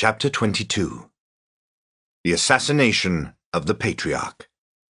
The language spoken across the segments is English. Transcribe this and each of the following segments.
Chapter 22. The Assassination of the Patriarch.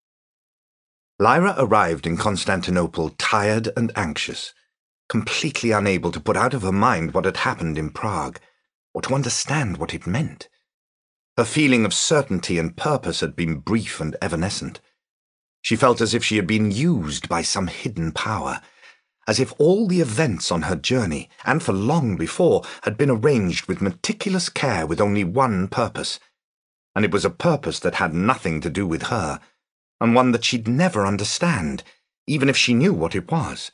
Lyra arrived in Constantinople tired and anxious, completely unable to put out of her mind what had happened in Prague, or to understand what it meant. Her feeling of certainty and purpose had been brief and evanescent. She felt as if she had been used by some hidden power, as if all the events on her journey, and for long before, had been arranged with meticulous care with only one purpose. And it was a purpose that had nothing to do with her, and one that she'd never understand, even if she knew what it was.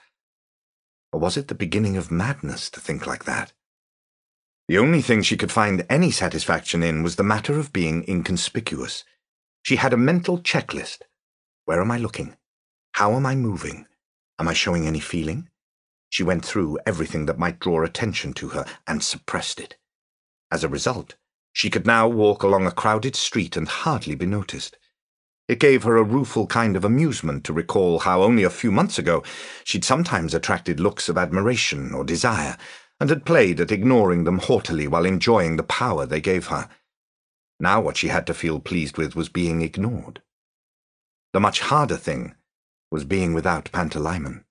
Or was it the beginning of madness to think like that? The only thing she could find any satisfaction in was the matter of being inconspicuous. She had a mental checklist. Where am I looking? How am I moving? Am I showing any feeling? She went through everything that might draw attention to her and suppressed it. As a result, she could now walk along a crowded street and hardly be noticed. It gave her a rueful kind of amusement to recall how only a few months ago she'd sometimes attracted looks of admiration or desire, and had played at ignoring them haughtily while enjoying the power they gave her. Now what she had to feel pleased with was being ignored. The much harder thing was being without Pantalaimon.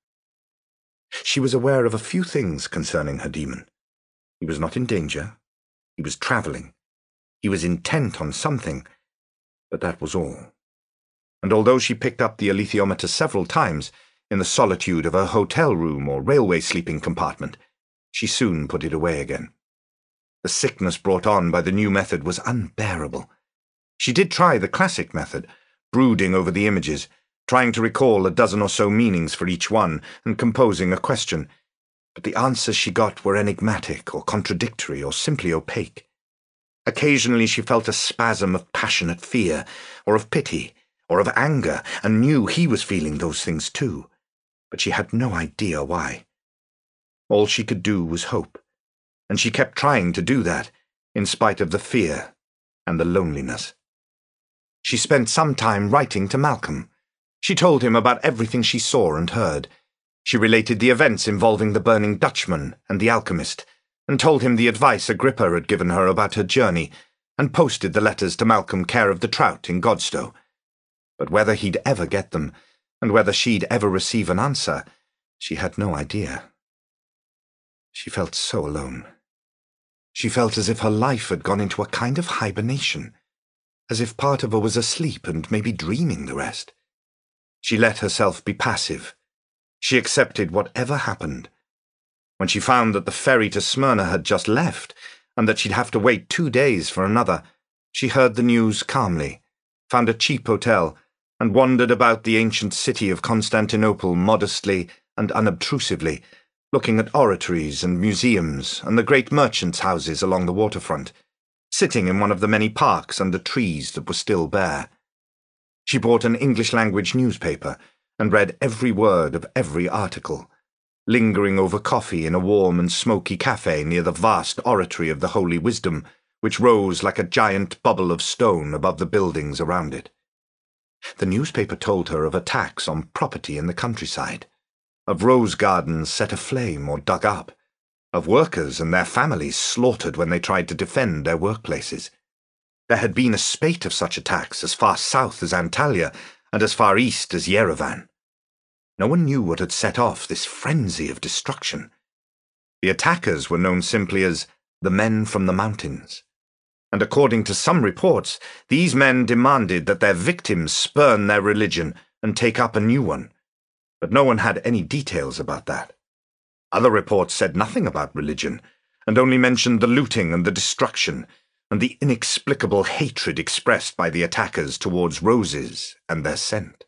She was aware of a few things concerning her demon. He was not in danger. He was travelling. He was intent on something, but that was all. And although she picked up the alethiometer several times in the solitude of her hotel room or railway sleeping compartment, she soon put it away again. The sickness brought on by the new method was unbearable. She did try the classic method, brooding over the images, trying to recall a dozen or so meanings for each one, and composing a question, but the answers she got were enigmatic or contradictory or simply opaque. Occasionally she felt a spasm of passionate fear, or of pity, or of anger, and knew he was feeling those things too, but she had no idea why. All she could do was hope, and she kept trying to do that, in spite of the fear and the loneliness. She spent some time writing to Malcolm. She told him about everything she saw and heard. She related the events involving the Burning Dutchman and the alchemist, and told him the advice Agrippa had given her about her journey, and posted the letters to Malcolm care of the Trout in Godstow. But whether he'd ever get them, and whether she'd ever receive an answer, she had no idea. She felt so alone. She felt as if her life had gone into a kind of hibernation, as if part of her was asleep and maybe dreaming the rest. She let herself be passive. She accepted whatever happened. When she found that the ferry to Smyrna had just left, and that she'd have to wait 2 days for another, she heard the news calmly, found a cheap hotel, and wandered about the ancient city of Constantinople modestly and unobtrusively, looking at oratories and museums and the great merchants' houses along the waterfront, sitting in one of the many parks under trees that were still bare. She bought an English-language newspaper and read every word of every article, lingering over coffee in a warm and smoky cafe near the vast oratory of the Holy Wisdom, which rose like a giant bubble of stone above the buildings around it. The newspaper told her of attacks on property in the countryside, of rose gardens set aflame or dug up, of workers and their families slaughtered when they tried to defend their workplaces. There had been a spate of such attacks as far south as Antalya and as far east as Yerevan. No one knew what had set off this frenzy of destruction. The attackers were known simply as the men from the mountains, and according to some reports, these men demanded that their victims spurn their religion and take up a new one, but no one had any details about that. Other reports said nothing about religion, and only mentioned the looting and the destruction, and the inexplicable hatred expressed by the attackers towards roses and their scent.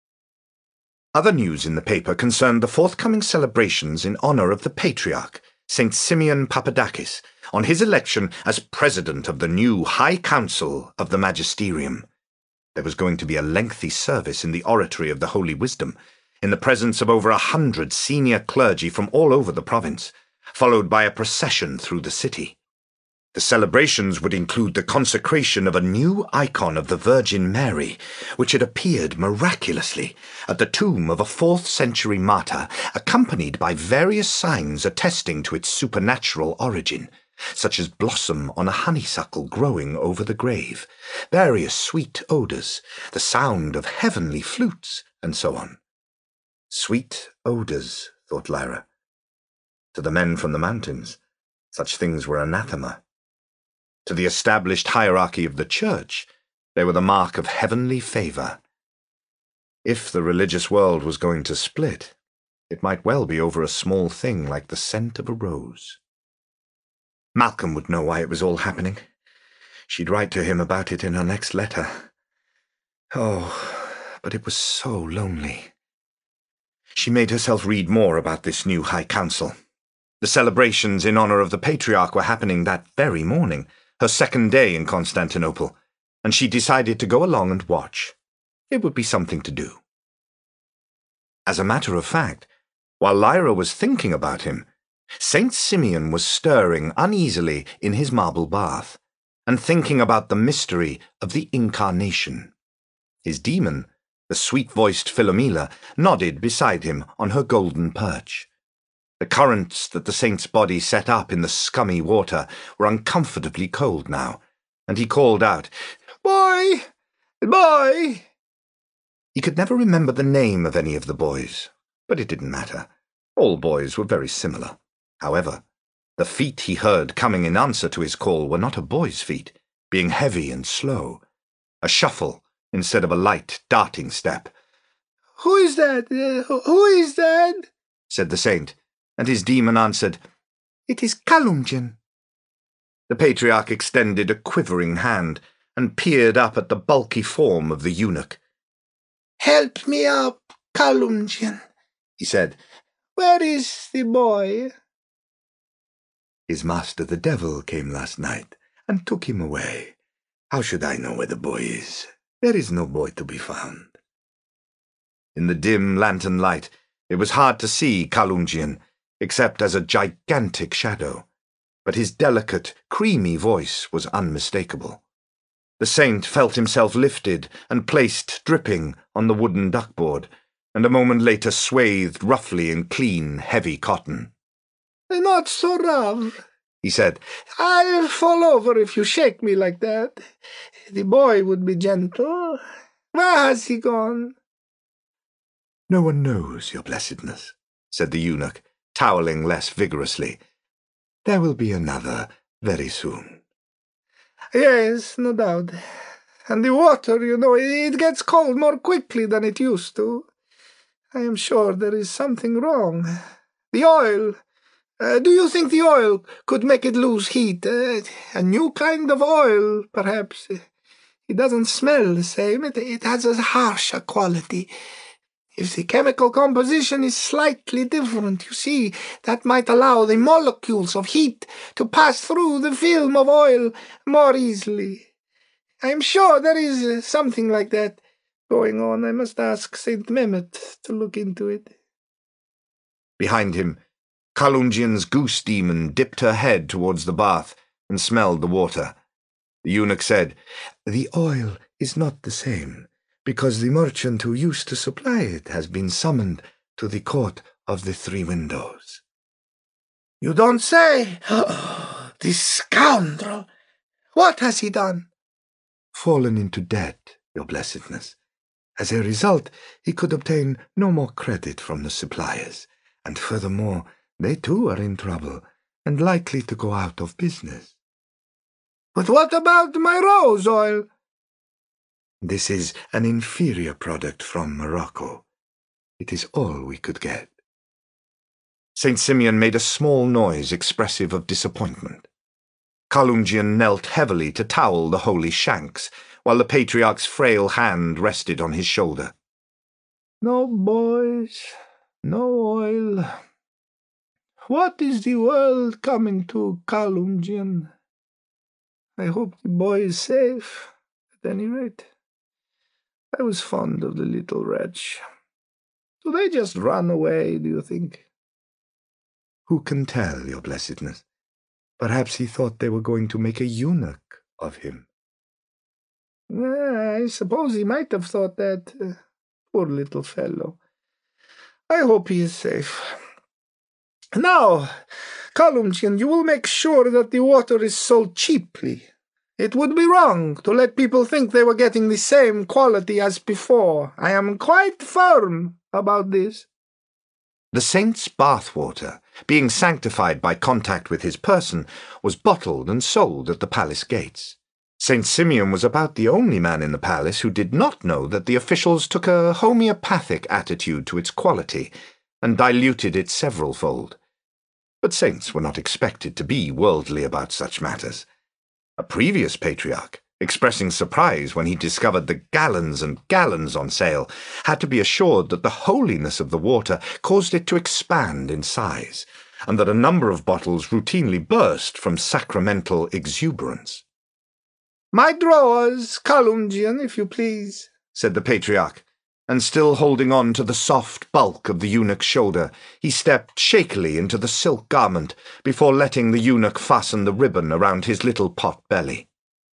Other news in the paper concerned the forthcoming celebrations in honor of the Patriarch, St. Simeon Papadakis, on his election as president of the new High Council of the Magisterium. There was going to be a lengthy service in the oratory of the Holy Wisdom, in the presence of over 100 senior clergy from all over the province, followed by a procession through the city. The celebrations would include the consecration of a new icon of the Virgin Mary, which had appeared miraculously at the tomb of a 4th-century martyr, accompanied by various signs attesting to its supernatural origin, such as blossom on a honeysuckle growing over the grave, various sweet odours, the sound of heavenly flutes, and so on. Sweet odours, thought Lyra. To the men from the mountains, such things were anathema. To the established hierarchy of the church, they were the mark of heavenly favour. If the religious world was going to split, it might well be over a small thing like the scent of a rose. Malcolm would know why it was all happening. She'd write to him about it in her next letter. Oh, but it was so lonely. She made herself read more about this new High Council. The celebrations in honour of the Patriarch were happening that very morning, her second day in Constantinople, and she decided to go along and watch. It would be something to do. As a matter of fact, while Lyra was thinking about him, Saint Simeon was stirring uneasily in his marble bath, and thinking about the mystery of the Incarnation. His demon, the sweet-voiced Philomela, nodded beside him on her golden perch. The currents that the saint's body set up in the scummy water were uncomfortably cold now, and he called out, "Boy! Boy!" He could never remember the name of any of the boys, but it didn't matter. All boys were very similar. However, the feet he heard coming in answer to his call were not a boy's feet, being heavy and slow, a shuffle instead of a light, darting step. "Who is that? Who is that?" said the saint, and his demon answered, "It is Kalumdjan." The Patriarch extended a quivering hand and peered up at the bulky form of the eunuch. "Help me up, Kalumdjan," he said. "Where is the boy?" "His master the devil came last night and took him away. How should I know where the boy is? There is no boy to be found." In the dim lantern light, it was hard to see Kalumdjan, except as a gigantic shadow, but his delicate, creamy voice was unmistakable. The saint felt himself lifted and placed dripping on the wooden duckboard, and a moment later swathed roughly in clean, heavy cotton. "Not so rough," he said. "I'll fall over if you shake me like that. The boy would be gentle. Where has he gone?" "No one knows, your blessedness," said the eunuch, toweling less vigorously. "There will be another very soon." "Yes, no doubt. And the water, it gets cold more quickly than it used to. I am sure there is something wrong. The oil. Do you think the oil could make it lose heat? A new kind of oil, perhaps. It doesn't smell the same. It has a harsher quality. If the chemical composition is slightly different, you see, that might allow the molecules of heat to pass through the film of oil more easily. I am sure there is something like that going on. I must ask St. Mehmet to look into it." Behind him, Kalumdjan's goose demon dipped her head towards the bath and smelled the water. The eunuch said, "The oil is not the same, because the merchant who used to supply it has been summoned to the court of the Three Windows." "You don't say? The scoundrel! What has he done?" "Fallen into debt, your blessedness. As a result, he could obtain no more credit from the suppliers, and furthermore, they too are in trouble, and likely to go out of business." "But what about my rose oil?" "This is an inferior product from Morocco. It is all we could get." St. Simeon made a small noise expressive of disappointment. Kalumdjan knelt heavily to towel the holy shanks, while the Patriarch's frail hand rested on his shoulder. "No boys, no oil. What is the world coming to, Kalumdjan? I hope the boy is safe, at any rate. I was fond of the little wretch. Do they just run away, do you think?" "Who can tell, your blessedness? Perhaps he thought they were going to make a eunuch of him." "I suppose he might have thought that. Poor little fellow. I hope he is safe. Now, Kalumjian, you will make sure that the water is sold cheaply. It would be wrong to let people think they were getting the same quality as before. I am quite firm about this. The saint's bathwater, being sanctified by contact with his person, was bottled and sold at the palace gates. Saint Simeon was about the only man in the palace who did not know that the officials took a homeopathic attitude to its quality and diluted it several-fold. But saints were not expected to be worldly about such matters. A previous patriarch, expressing surprise when he discovered the gallons and gallons on sale, had to be assured that the holiness of the water caused it to expand in size, and that a number of bottles routinely burst from sacramental exuberance. "My drawers, Kalumjian, if you please," said the patriarch, and still holding on to the soft bulk of the eunuch's shoulder, he stepped shakily into the silk garment before letting the eunuch fasten the ribbon around his little pot belly.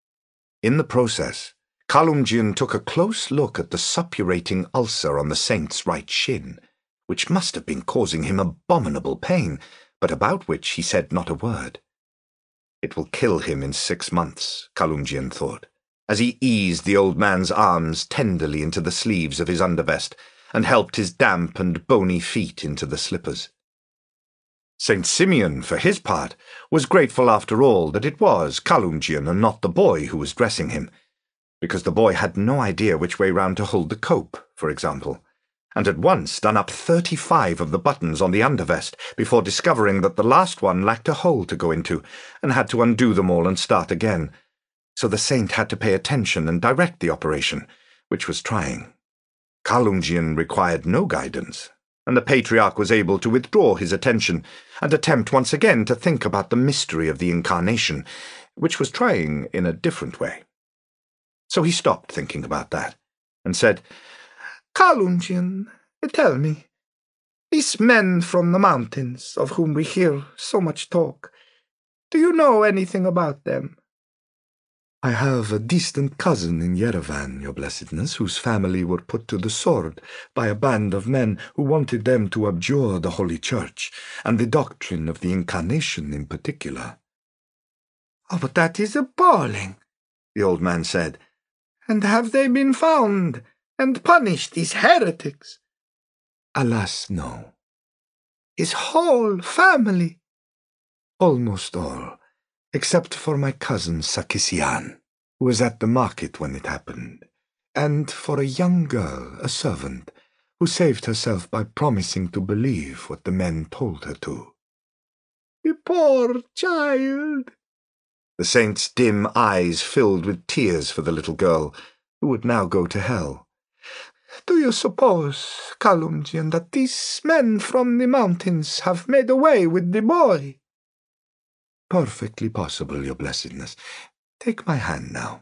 In the process, Kalumjian took a close look at the suppurating ulcer on the saint's right shin, which must have been causing him abominable pain, but about which he said not a word. It will kill him in 6 months, Kalumjian thought, as he eased the old man's arms tenderly into the sleeves of his undervest and helped his damp and bony feet into the slippers. Saint Simeon, for his part, was grateful after all that it was Kalumjian and not the boy who was dressing him, because the boy had no idea which way round to hold the cope, for example, and had once done up 35 of the buttons on the undervest before discovering that the last one lacked a hole to go into, and had to undo them all and start again. So the saint had to pay attention and direct the operation, which was trying. Kalumjian required no guidance, and the patriarch was able to withdraw his attention and attempt once again to think about the mystery of the incarnation, which was trying in a different way. So he stopped thinking about that, and said, "Kalumjian, tell me, these men from the mountains, of whom we hear so much talk, do you know anything about them?" "I have a distant cousin in Yerevan, your blessedness, whose family were put to the sword by a band of men who wanted them to abjure the Holy Church, and the doctrine of the Incarnation in particular." "Oh, but that is appalling," the old man said. "And have they been found and punished, these heretics?" "Alas, no." "His whole family?" "Almost all, except for my cousin Sakisian, who was at the market when it happened, and for a young girl, a servant, who saved herself by promising to believe what the men told her to." "The poor child!" The saint's dim eyes filled with tears for the little girl, who would now go to hell. "Do you suppose, Kalumjian, that these men from the mountains have made away with the boy?" "Perfectly possible, your blessedness. Take my hand now."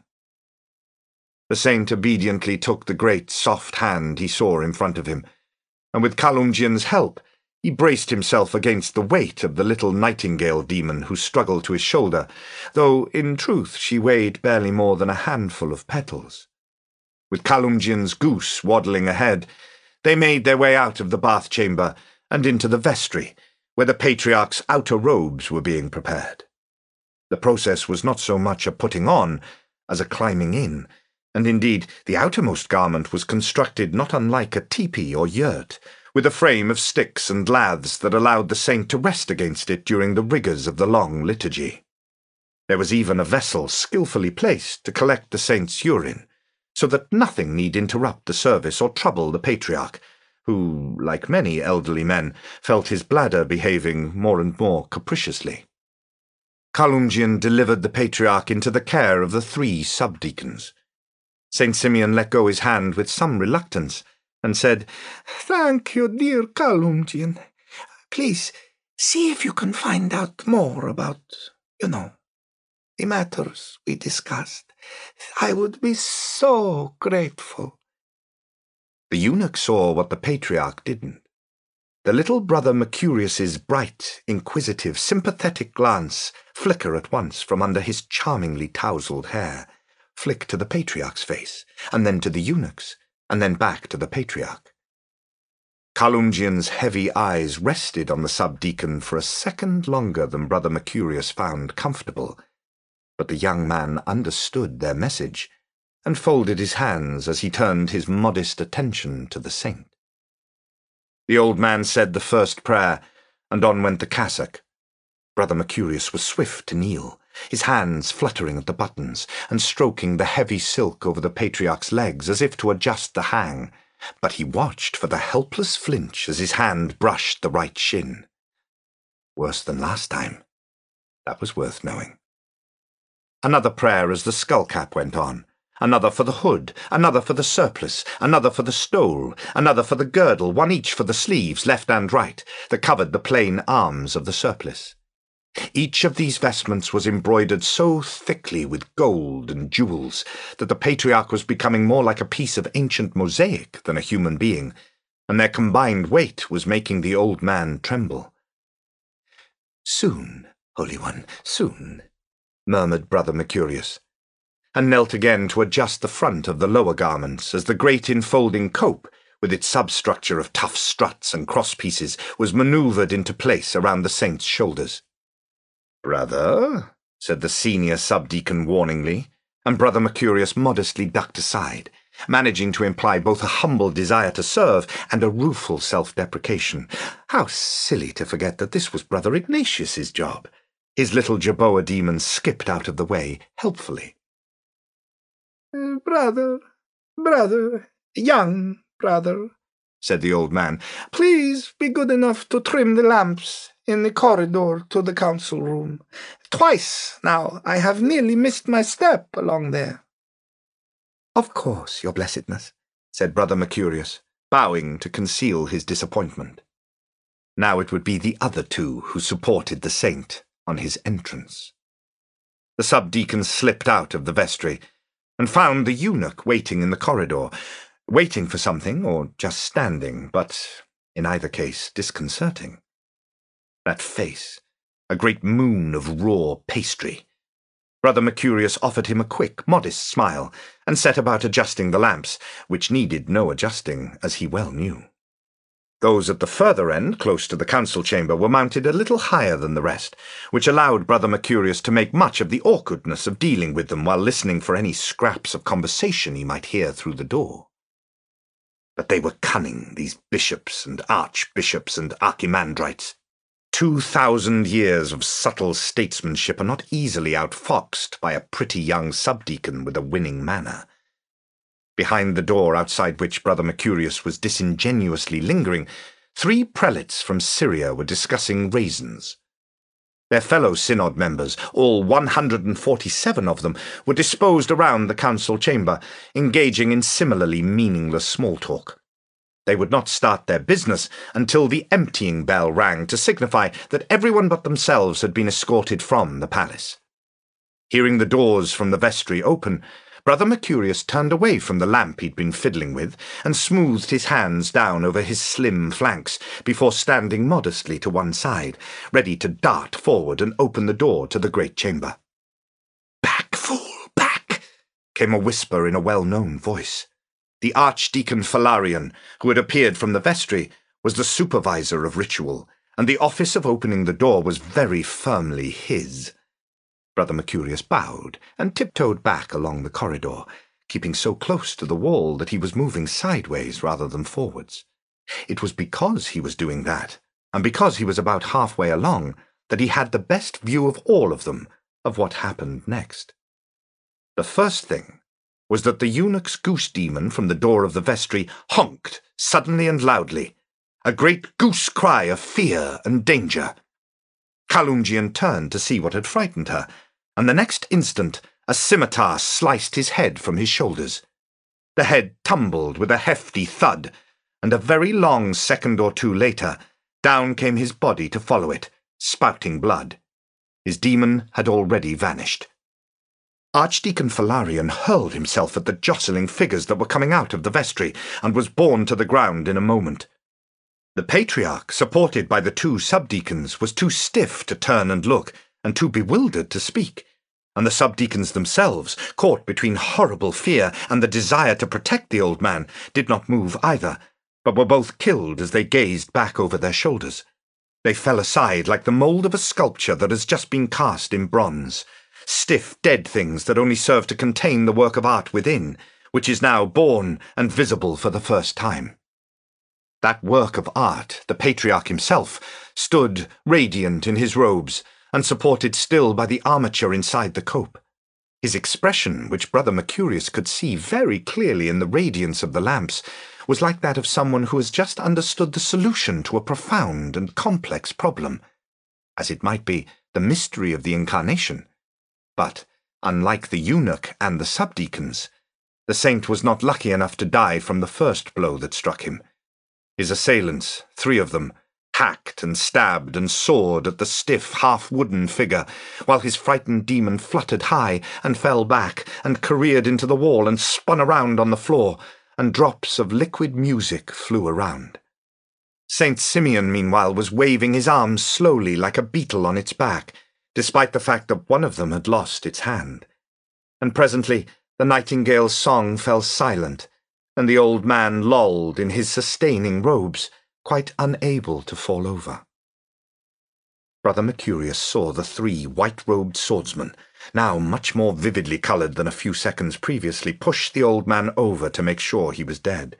The saint obediently took the great soft hand he saw in front of him, and with Kalumjian's help, he braced himself against the weight of the little nightingale demon who struggled to his shoulder, though in truth she weighed barely more than a handful of petals. With Kalumjian's goose waddling ahead, they made their way out of the bath chamber and into the vestry, where the patriarch's outer robes were being prepared. The process was not so much a putting on as a climbing in, and indeed the outermost garment was constructed not unlike a tepee or yurt, with a frame of sticks and laths that allowed the saint to rest against it during the rigours of the long liturgy. There was even a vessel skilfully placed to collect the saint's urine, so that nothing need interrupt the service or trouble the patriarch, who, like many elderly men, felt his bladder behaving more and more capriciously. Kalumjian delivered the patriarch into the care of the 3 subdeacons. Saint Simeon let go his hand with some reluctance, and said, "Thank you, dear Kalumjian. Please, see if you can find out more about, the matters we discussed. I would be so grateful." The eunuch saw what the patriarch didn't. The little brother Mercurius's bright, inquisitive, sympathetic glance flicker at once from under his charmingly tousled hair, flick to the patriarch's face, and then to the eunuch's, and then back to the patriarch. Kalumgian's heavy eyes rested on the subdeacon for a second longer than Brother Mercurius found comfortable, but the young man understood their message and folded his hands as he turned his modest attention to the saint. The old man said the first prayer, and on went the cassock. Brother Mercurius was swift to kneel, his hands fluttering at the buttons and stroking the heavy silk over the patriarch's legs as if to adjust the hang, but he watched for the helpless flinch as his hand brushed the right shin. Worse than last time. That was worth knowing. Another prayer as the skullcap went on, another for the hood, another for the surplice, another for the stole, another for the girdle, one each for the sleeves, left and right, that covered the plain arms of the surplice. Each of these vestments was embroidered so thickly with gold and jewels that the patriarch was becoming more like a piece of ancient mosaic than a human being, and their combined weight was making the old man tremble. "Soon, Holy One, soon," murmured Brother Mercurius, and knelt again to adjust the front of the lower garments as the great enfolding cope, with its substructure of tough struts and crosspieces, was manoeuvred into place around the saint's shoulders. "Brother," said the senior subdeacon warningly, and Brother Mercurius modestly ducked aside, managing to imply both a humble desire to serve and a rueful self-deprecation. How silly to forget that this was Brother Ignatius's job. His little Jerboa demon skipped out of the way helpfully. Brother, young brother," said the old man, "please be good enough to trim the lamps in the corridor to the council room. Twice now I have nearly missed my step along there." "Of course, your blessedness," said Brother Mercurius, bowing to conceal his disappointment. Now it would be the other two who supported the saint on his entrance. The subdeacon slipped out of the vestry and found the eunuch waiting in the corridor, waiting for something or just standing, but in either case disconcerting. That face, a great moon of raw pastry. Brother Mercurius offered him a quick, modest smile and set about adjusting the lamps, which needed no adjusting, as he well knew. Those at the further end, close to the council chamber, were mounted a little higher than the rest, which allowed Brother Mercurius to make much of the awkwardness of dealing with them while listening for any scraps of conversation he might hear through the door. But they were cunning, these bishops and archbishops and archimandrites. 2,000 years of subtle statesmanship are not easily outfoxed by a pretty young subdeacon with a winning manner. Behind the door outside which Brother Mercurius was disingenuously lingering, 3 prelates from Syria were discussing raisins. Their fellow synod members, all 147 of them, were disposed around the council chamber, engaging in similarly meaningless small talk. They would not start their business until the emptying bell rang to signify that everyone but themselves had been escorted from the palace. Hearing the doors from the vestry open, Brother Mercurius turned away from the lamp he'd been fiddling with and smoothed his hands down over his slim flanks before standing modestly to one side, ready to dart forward and open the door to the great chamber. "Back, fool, back!" came a whisper in a well-known voice. The Archdeacon Phalarion, who had appeared from the vestry, was the supervisor of ritual, and the office of opening the door was very firmly his. Brother Mercurius bowed and tiptoed back along the corridor, keeping so close to the wall that he was moving sideways rather than forwards. It was because he was doing that, and because he was about halfway along, that he had the best view of all of them, of what happened next. The first thing was that the eunuch's goose demon from the door of the vestry honked suddenly and loudly, a great goose cry of fear and danger. Kalumgian turned to see what had frightened her, and the next instant a scimitar sliced his head from his shoulders. The head tumbled with a hefty thud, and a very long second or two later, down came his body to follow it, spouting blood. His demon had already vanished. Archdeacon Phalarion hurled himself at the jostling figures that were coming out of the vestry, and was borne to the ground in a moment. The patriarch, supported by the 2 subdeacons, was too stiff to turn and look, and too bewildered to speak, and the subdeacons themselves, caught between horrible fear and the desire to protect the old man, did not move either, but were both killed as they gazed back over their shoulders. They fell aside like the mould of a sculpture that has just been cast in bronze, stiff, dead things that only serve to contain the work of art within, which is now born and visible for the first time. That work of art, the Patriarch himself, stood radiant in his robes, and supported still by the armature inside the cope. His expression, which Brother Mercurius could see very clearly in the radiance of the lamps, was like that of someone who has just understood the solution to a profound and complex problem, as it might be the mystery of the Incarnation. But, unlike the eunuch and the subdeacons, the saint was not lucky enough to die from the first blow that struck him. His assailants, 3 of them, hacked and stabbed and sawed at the stiff, half-wooden figure, while his frightened demon fluttered high and fell back and careered into the wall and spun around on the floor, and drops of liquid music flew around. Saint Simeon, meanwhile, was waving his arms slowly like a beetle on its back, despite the fact that one of them had lost its hand. And presently the nightingale's song fell silent, and the old man lolled in his sustaining robes, quite unable to fall over. Brother Mercurius saw the 3 white-robed swordsmen, now much more vividly coloured than a few seconds previously, push the old man over to make sure he was dead.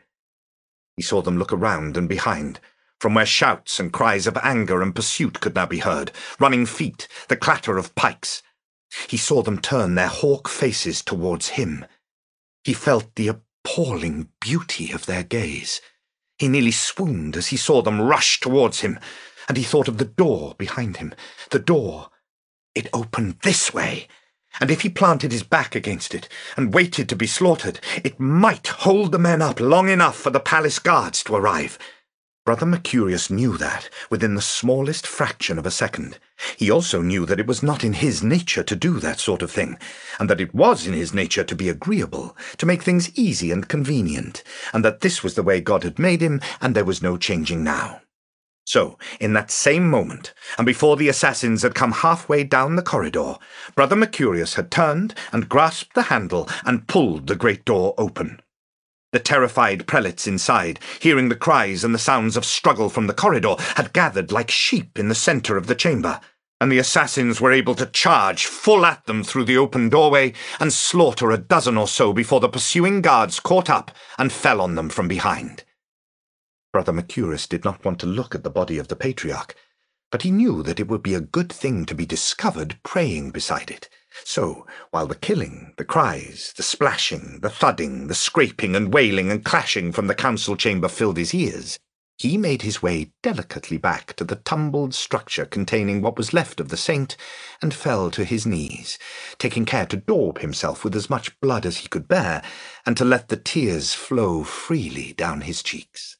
He saw them look around and behind, from where shouts and cries of anger and pursuit could now be heard, running feet, the clatter of pikes. He saw them turn their hawk faces towards him. He felt the appalling beauty of their gaze. He nearly swooned as he saw them rush towards him, and he thought of the door behind him. The door. It opened this way, and if he planted his back against it and waited to be slaughtered, it might hold the men up long enough for the palace guards to arrive. Brother Mercurius knew that within the smallest fraction of a second. He also knew that it was not in his nature to do that sort of thing, and that it was in his nature to be agreeable, to make things easy and convenient, and that this was the way God had made him, and there was no changing now. So, in that same moment, and before the assassins had come halfway down the corridor, Brother Mercurius had turned and grasped the handle and pulled the great door open. The terrified prelates inside, hearing the cries and the sounds of struggle from the corridor, had gathered like sheep in the centre of the chamber, and the assassins were able to charge full at them through the open doorway and slaughter a dozen or so before the pursuing guards caught up and fell on them from behind. Brother Mercurius did not want to look at the body of the Patriarch, but he knew that it would be a good thing to be discovered praying beside it. So, while the killing, the cries, the splashing, the thudding, the scraping and wailing and clashing from the council chamber filled his ears, he made his way delicately back to the tumbled structure containing what was left of the saint and fell to his knees, taking care to daub himself with as much blood as he could bear and to let the tears flow freely down his cheeks.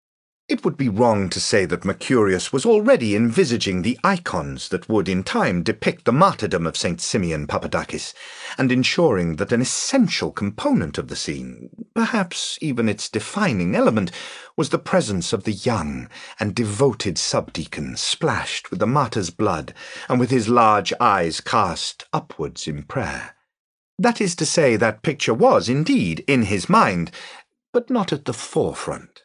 It would be wrong to say that Mercurius was already envisaging the icons that would in time depict the martyrdom of St. Simeon Papadakis, and ensuring that an essential component of the scene, perhaps even its defining element, was the presence of the young and devoted subdeacon splashed with the martyr's blood and with his large eyes cast upwards in prayer. That is to say, that picture was indeed in his mind, but not at the forefront.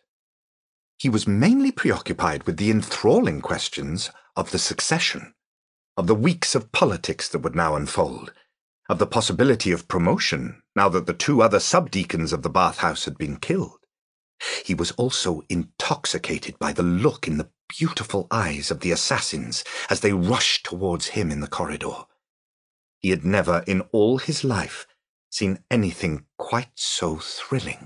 He was mainly preoccupied with the enthralling questions of the succession, of the weeks of politics that would now unfold, of the possibility of promotion now that the 2 other subdeacons of the bathhouse had been killed. He was also intoxicated by the look in the beautiful eyes of the assassins as they rushed towards him in the corridor. He had never in all his life seen anything quite so thrilling.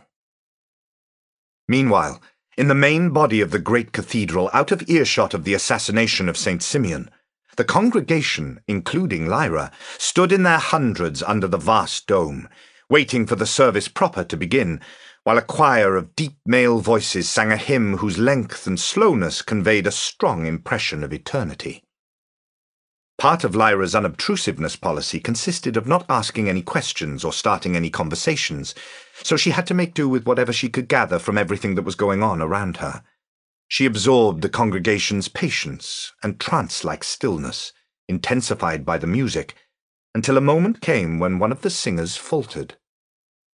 Meanwhile, in the main body of the great cathedral, out of earshot of the assassination of St. Simeon, the congregation, including Lyra, stood in their hundreds under the vast dome, waiting for the service proper to begin, while a choir of deep male voices sang a hymn whose length and slowness conveyed a strong impression of eternity. Part of Lyra's unobtrusiveness policy consisted of not asking any questions or starting any conversations, so she had to make do with whatever she could gather from everything that was going on around her. She absorbed the congregation's patience and trance-like stillness, intensified by the music, until a moment came when one of the singers faltered.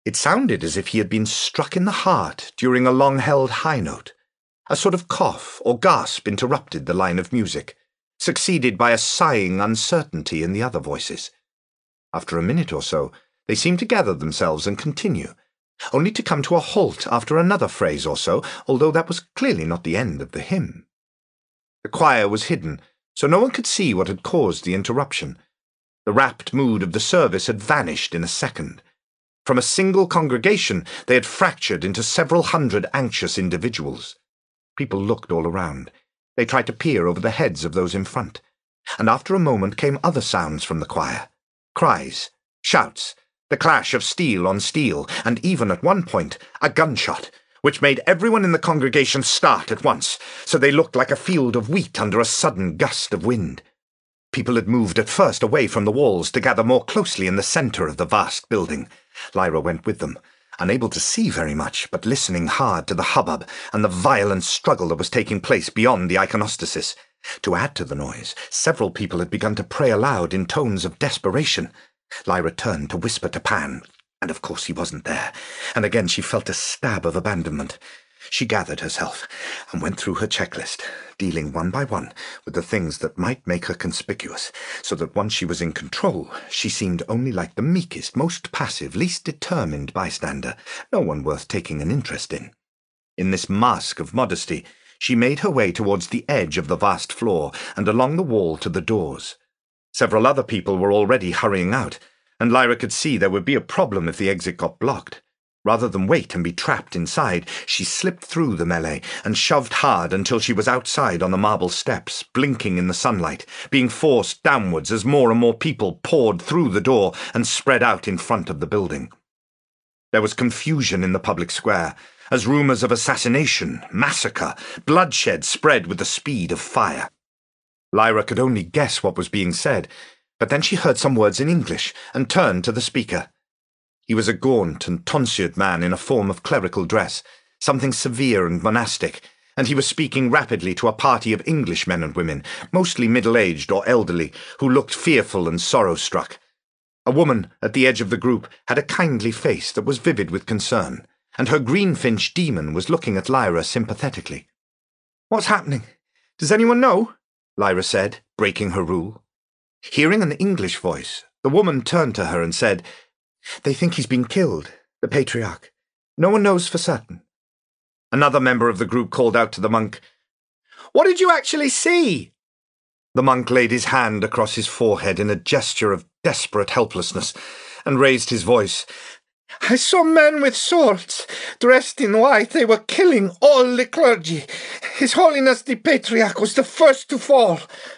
It sounded as if he had been struck in the heart during a long-held high note. A sort of cough or gasp interrupted the line of music, succeeded by a sighing uncertainty in the other voices. After a minute or so, they seemed to gather themselves and continue, only to come to a halt after another phrase or so, although that was clearly not the end of the hymn. The choir was hidden, so no one could see what had caused the interruption. The rapt mood of the service had vanished in a second. From a single congregation, they had fractured into several hundred anxious individuals. People looked all around. They tried to peer over the heads of those in front. And after a moment came other sounds from the choir. Cries, shouts, the clash of steel on steel, and even at one point, a gunshot, which made everyone in the congregation start at once, so they looked like a field of wheat under a sudden gust of wind. People had moved at first away from the walls to gather more closely in the centre of the vast building. Lyra went with them, unable to see very much, but listening hard to the hubbub and the violent struggle that was taking place beyond the iconostasis. To add to the noise, several people had begun to pray aloud in tones of desperation. Lyra turned to whisper to Pan, and of course he wasn't there, and again she felt a stab of abandonment. She gathered herself and went through her checklist, dealing one by one with the things that might make her conspicuous, so that once she was in control, she seemed only like the meekest, most passive, least determined bystander, no one worth taking an interest in. In this mask of modesty, she made her way towards the edge of the vast floor and along the wall to the doors. Several other people were already hurrying out, and Lyra could see there would be a problem if the exit got blocked. Rather than wait and be trapped inside, she slipped through the melee and shoved hard until she was outside on the marble steps, blinking in the sunlight, being forced downwards as more and more people poured through the door and spread out in front of the building. There was confusion in the public square, as rumours of assassination, massacre, bloodshed spread with the speed of fire. Lyra could only guess what was being said, but then she heard some words in English and turned to the speaker. He was a gaunt and tonsured man in a form of clerical dress, something severe and monastic, and he was speaking rapidly to a party of English men and women, mostly middle-aged or elderly, who looked fearful and sorrow-struck. A woman at the edge of the group had a kindly face that was vivid with concern, and her greenfinch demon was looking at Lyra sympathetically. "What's happening? Does anyone know?" Lyra said, breaking her rule. Hearing an English voice, the woman turned to her and said, "They think he's been killed, the patriarch. No one knows for certain." Another member of the group called out to the monk, "What did you actually see?" The monk laid his hand across his forehead in a gesture of desperate helplessness and raised his voice. "I saw men with swords, dressed in white. They were killing all the clergy. His Holiness the Patriarch was the first to fall."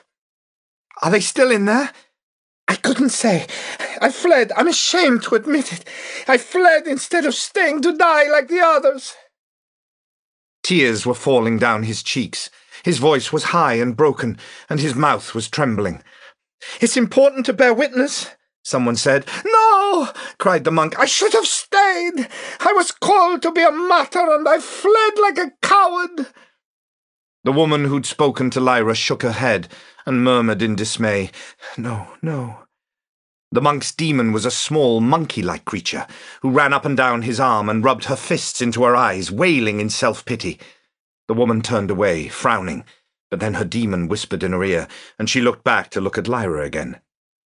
"Are they still in there?" "I couldn't say. I fled. I'm ashamed to admit it. I fled instead of staying to die like the others." Tears were falling down his cheeks. His voice was high and broken, and his mouth was trembling. "It's important to bear witness," someone said. "No!" cried the monk. "I should have stayed. I was called to be a martyr, and I fled like a coward." The woman who'd spoken to Lyra shook her head and murmured in dismay, "No, no." The monk's demon was a small, monkey-like creature who ran up and down his arm and rubbed her fists into her eyes, wailing in self-pity. The woman turned away, frowning, but then her demon whispered in her ear, and she looked back to look at Lyra again.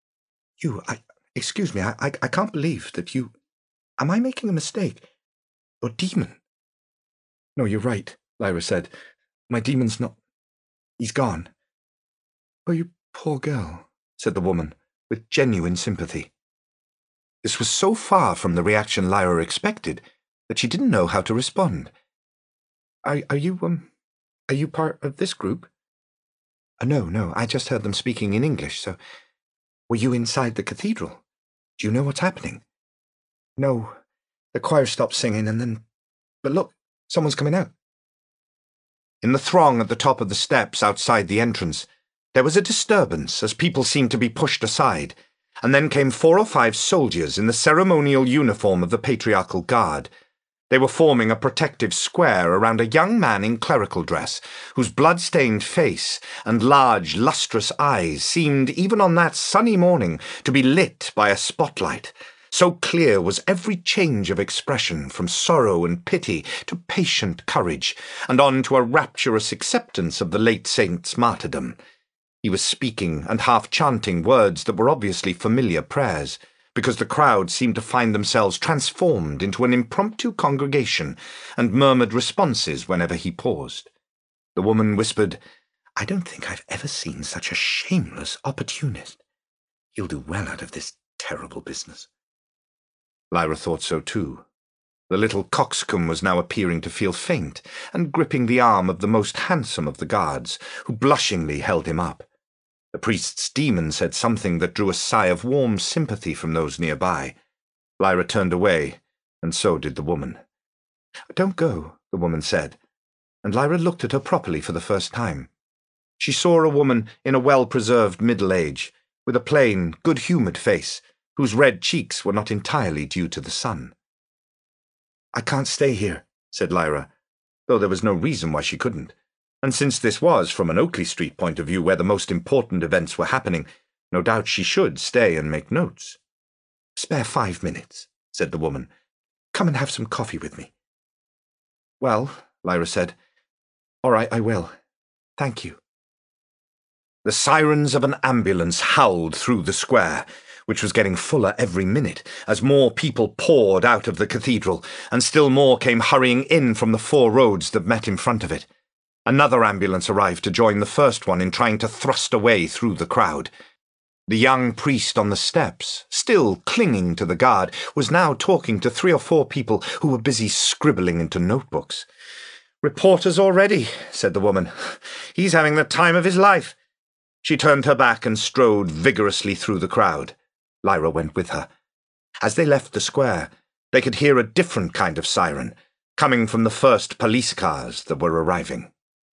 Excuse me, I can't believe that you... Am I making a mistake? Your demon?" "No, you're right," Lyra said. "My demon's not... He's gone." "Oh, you poor girl," said the woman, with genuine sympathy. This was so far from the reaction Lyra expected that she didn't know how to respond. Are you part of this group?" No, I just heard them speaking in English, so... Were you inside the cathedral? Do you know what's happening?" "No, the choir stopped singing and then... But look, someone's coming out." In the throng at the top of the steps outside the entrance, there was a disturbance as people seemed to be pushed aside, and then came 4 or 5 soldiers in the ceremonial uniform of the Patriarchal Guard. They were forming a protective square around a young man in clerical dress, whose blood-stained face and large, lustrous eyes seemed, even on that sunny morning, to be lit by a spotlight, So clear was every change of expression, from sorrow and pity to patient courage, and on to a rapturous acceptance of the late saint's martyrdom. He was speaking and half-chanting words that were obviously familiar prayers, because the crowd seemed to find themselves transformed into an impromptu congregation, and murmured responses whenever he paused. The woman whispered, "I don't think I've ever seen such a shameless opportunist. He'll do well out of this terrible business." Lyra thought so too. The little coxcomb was now appearing to feel faint, and gripping the arm of the most handsome of the guards, who blushingly held him up. The priest's demon said something that drew a sigh of warm sympathy from those nearby. Lyra turned away, and so did the woman. "Don't go," the woman said, and Lyra looked at her properly for the first time. She saw a woman in a well-preserved middle age, with a plain, good-humoured face, whose red cheeks were not entirely due to the sun. "I can't stay here," said Lyra, though there was no reason why she couldn't. And since this was, from an Oakley Street point of view, where the most important events were happening, no doubt she should stay and make notes. "Spare 5 minutes," said the woman. "Come and have some coffee with me." "Well," Lyra said, "all right, I will. Thank you." The sirens of an ambulance howled through the square, which was getting fuller every minute, as more people poured out of the cathedral, and still more came hurrying in from the 4 roads that met in front of it. Another ambulance arrived to join the first one in trying to thrust a way through the crowd. The young priest on the steps, still clinging to the guard, was now talking to 3 or 4 people who were busy scribbling into notebooks. "Reporters already," said the woman. "He's having the time of his life." She turned her back and strode vigorously through the crowd. Lyra went with her. As they left the square, they could hear a different kind of siren, coming from the first police cars that were arriving.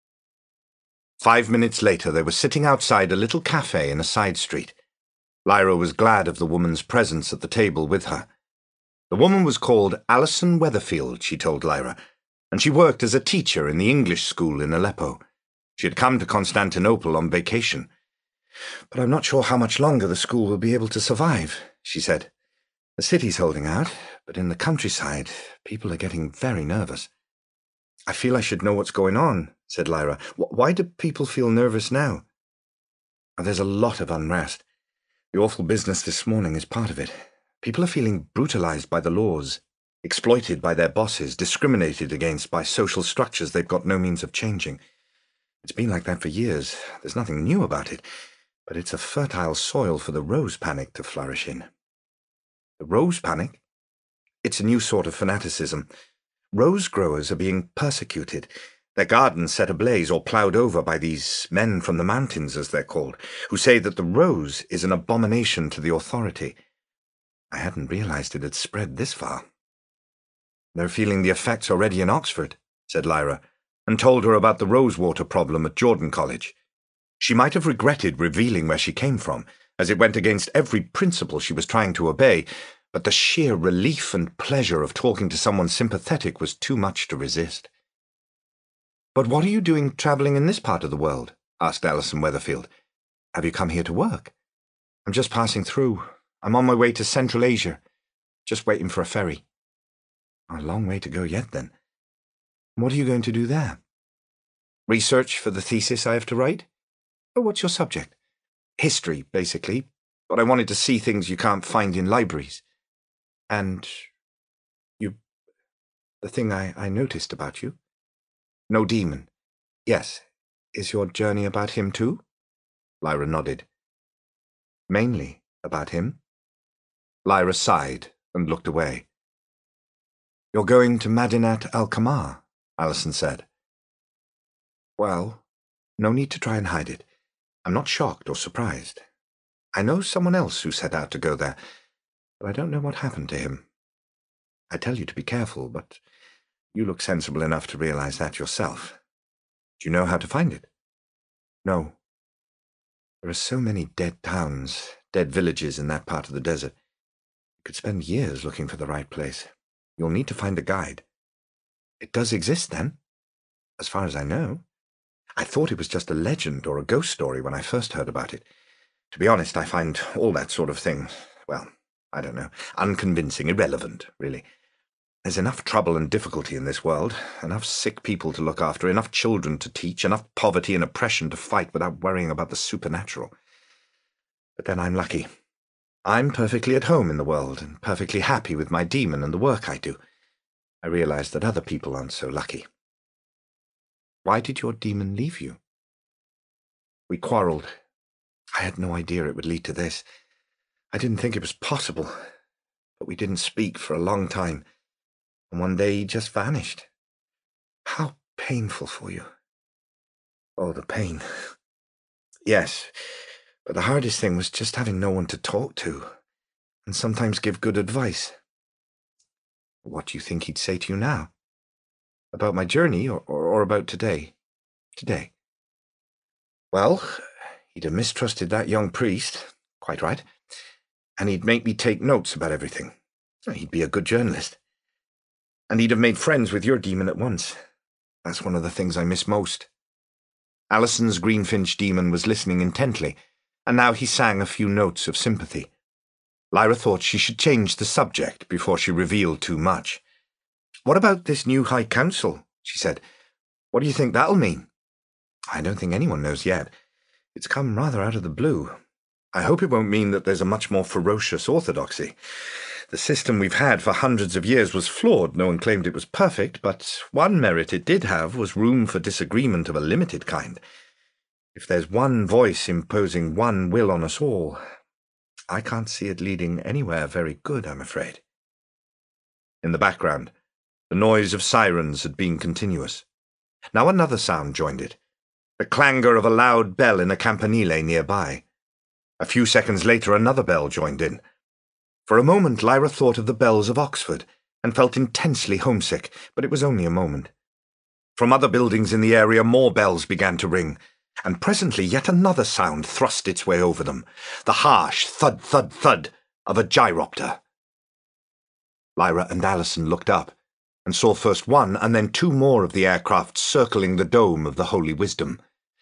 5 minutes later, they were sitting outside a little cafe in a side street. Lyra was glad of the woman's presence at the table with her. The woman was called Alison Weatherfield, she told Lyra, and she worked as a teacher in the English school in Aleppo. She had come to Constantinople on vacation. "But I'm not sure how much longer the school will be able to survive," she said. "The city's holding out, but in the countryside, people are getting very nervous." "I feel I should know what's going on," said Lyra. "Why do people feel nervous now?" "There's a lot of unrest. The awful business this morning is part of it. People are feeling brutalized by the laws, exploited by their bosses, discriminated against by social structures they've got no means of changing. It's been like that for years. There's nothing new about it, but it's a fertile soil for the rose panic to flourish in." "The rose panic?" "It's a new sort of fanaticism. Rose growers are being persecuted, their gardens set ablaze or ploughed over by these men from the mountains, as they're called, who say that the rose is an abomination to the authority. I hadn't realized it had spread this far." "They're feeling the effects already in Oxford," said Lyra, and told her about the rosewater problem at Jordan College. She might have regretted revealing where she came from, as it went against every principle she was trying to obey, but the sheer relief and pleasure of talking to someone sympathetic was too much to resist. "But what are you doing travelling in this part of the world?" asked Alison Weatherfield. "Have you come here to work?" "I'm just passing through. I'm on my way to Central Asia, just waiting for a ferry." "A long way to go yet, then. What are you going to do there?" "Research for the thesis I have to write." "Oh, what's your subject?" "History, basically, but I wanted to see things you can't find in libraries." "And the thing I noticed about you?" "No demon." "Yes. Is your journey about him too?" Lyra nodded. "Mainly about him?" Lyra sighed and looked away. "You're going to Madinat al-Kamar," Alison said. "Well, no need to try and hide it. I'm not shocked or surprised. I know someone else who set out to go there, but I don't know what happened to him. I tell you to be careful, but you look sensible enough to realize that yourself. Do you know how to find it?" "No. There are so many dead towns, dead villages in that part of the desert. You could spend years looking for the right place. You'll need to find a guide." "It does exist, then?" "As far as I know. I thought it was just a legend or a ghost story when I first heard about it. To be honest, I find all that sort of thing, well, I don't know, unconvincing, irrelevant, really. There's enough trouble and difficulty in this world, enough sick people to look after, enough children to teach, enough poverty and oppression to fight without worrying about the supernatural. But then I'm lucky. I'm perfectly at home in the world and perfectly happy with my demon and the work I do. I realize that other people aren't so lucky. Why did your demon leave you? We quarreled. I had no idea it would lead to this. I didn't think it was possible, but we didn't speak for a long time, and one day he just vanished. How painful for you. Oh, the pain. Yes, but the hardest thing was just having no one to talk to, and sometimes give good advice. What do you think he'd say to you now? About my journey, or about today? Today. Well, he'd have mistrusted that young priest, quite right, and he'd make me take notes about everything. He'd be a good journalist. And he'd have made friends with your demon at once. That's one of the things I miss most. Alison's greenfinch demon was listening intently, and now he sang a few notes of sympathy. Lyra thought she should change the subject before she revealed too much. What about this new High Council? She said. What do you think that'll mean? I don't think anyone knows yet. It's come rather out of the blue. I hope it won't mean that there's a much more ferocious orthodoxy. The system we've had for hundreds of years was flawed. No one claimed it was perfect, but one merit it did have was room for disagreement of a limited kind. If there's one voice imposing one will on us all, I can't see it leading anywhere very good, I'm afraid. In the background, the noise of sirens had been continuous. Now another sound joined it, the clangor of a loud bell in a campanile nearby. A few seconds later another bell joined in. For a moment Lyra thought of the bells of Oxford, and felt intensely homesick, but it was only a moment. From other buildings in the area more bells began to ring, and presently yet another sound thrust its way over them, the harsh thud, thud, thud of a gyropter. Lyra and Alison looked up, and saw first one and then two more of the aircraft circling the dome of the Holy Wisdom.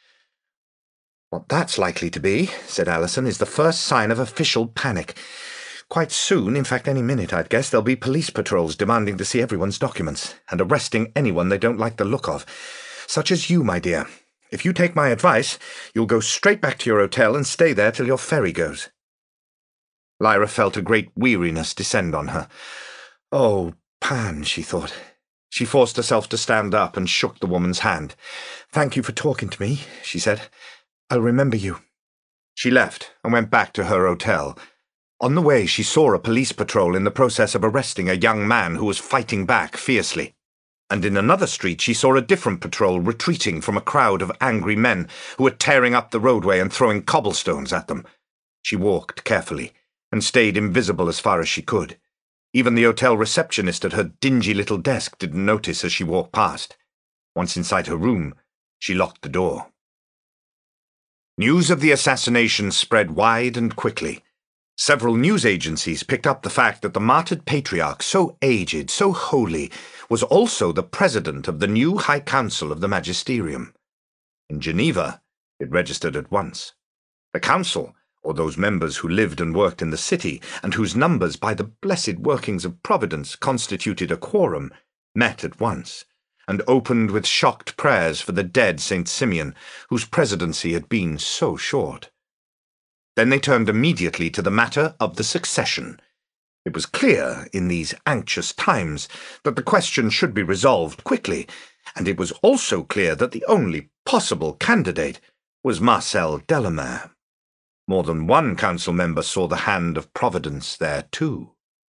What that's likely to be, said Alison, is the first sign of official panic. Quite soon, in fact any minute I'd guess, there'll be police patrols demanding to see everyone's documents, and arresting anyone they don't like the look of. Such as you, my dear. If you take my advice, you'll go straight back to your hotel and stay there till your ferry goes. Lyra felt a great weariness descend on her. Oh, Pan, she thought. She forced herself to stand up and shook the woman's hand. Thank you for talking to me, she said. I'll remember you. She left and went back to her hotel. On the way, she saw a police patrol in the process of arresting a young man who was fighting back fiercely. And in another street she saw a different patrol retreating from a crowd of angry men who were tearing up the roadway and throwing cobblestones at them. She walked carefully, and stayed invisible as far as she could. Even the hotel receptionist at her dingy little desk didn't notice as she walked past. Once inside her room, she locked the door. News of the assassination spread wide and quickly. Several news agencies picked up the fact that the martyred patriarch, so aged, so holy, was also the president of the new High Council of the Magisterium. In Geneva, it registered at once. The council, or those members who lived and worked in the city, and whose numbers, by the blessed workings of Providence, constituted a quorum, met at once, and opened with shocked prayers for the dead St. Simeon, whose presidency had been so short. Then they turned immediately to the matter of the succession. It was clear, in these anxious times, that the question should be resolved quickly, and it was also clear that the only possible candidate was Marcel Delamere. More than one council member saw the hand of Providence there too.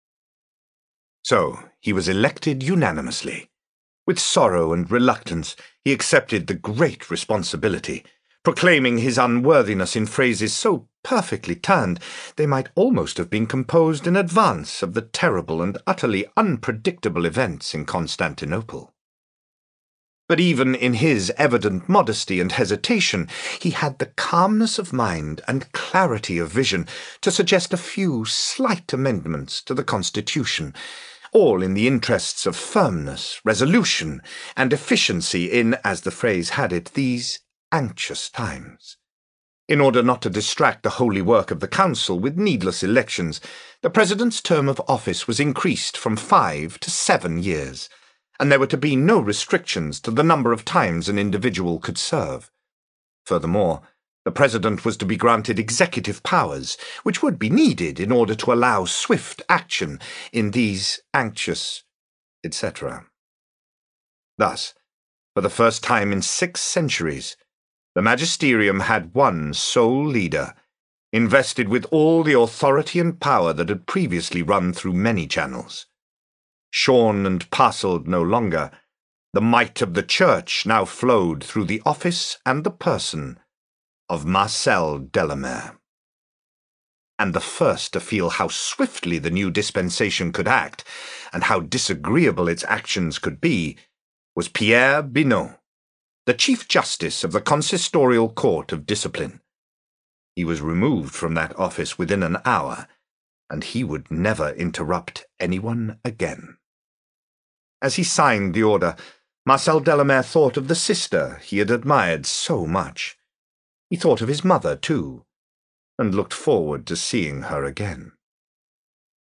So he was elected unanimously. With sorrow and reluctance he accepted the great responsibility, proclaiming his unworthiness in phrases so perfectly turned they might almost have been composed in advance of the terrible and utterly unpredictable events in Constantinople. But even in his evident modesty and hesitation, he had the calmness of mind and clarity of vision to suggest a few slight amendments to the Constitution, all in the interests of firmness, resolution, and efficiency in, as the phrase had it, these anxious times. In order not to distract the holy work of the council with needless elections, the president's term of office was increased from 5 to 7 years, and there were to be no restrictions to the number of times an individual could serve. Furthermore, the president was to be granted executive powers, which would be needed in order to allow swift action in these anxious, etc. Thus, for the first time in 6 centuries, the magisterium had one sole leader, invested with all the authority and power that had previously run through many channels. Shorn and parcelled no longer, the might of the Church now flowed through the office and the person of Marcel Delamere. And the first to feel how swiftly the new dispensation could act, and how disagreeable its actions could be, was Pierre Binot, the Chief Justice of the Consistorial Court of Discipline. He was removed from that office within an hour, and he would never interrupt anyone again. As he signed the order, Marcel Delamere thought of the sister he had admired so much. He thought of his mother, too, and looked forward to seeing her again.